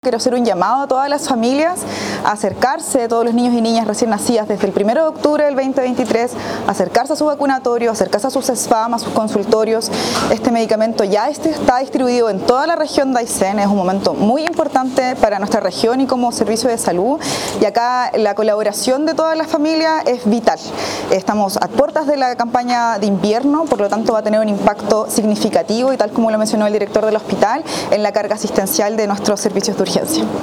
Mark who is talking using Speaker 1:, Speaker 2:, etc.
Speaker 1: Quiero hacer un llamado a todas las familias a acercarse, todos los niños y niñas recién nacidas desde el 1 de octubre del 2023, acercarse a su vacunatorio, acercarse a sus SFAM, a sus consultorios. Este medicamento ya está distribuido en toda la región de Aysén, es un momento muy importante para nuestra región y como servicio de salud, y acá la colaboración de todas las familias es vital. Estamos a puertas de la campaña de invierno, por lo tanto va a tener un impacto significativo y tal como lo mencionó el director del hospital, en la carga asistencial de nuestros servicios de urgencia.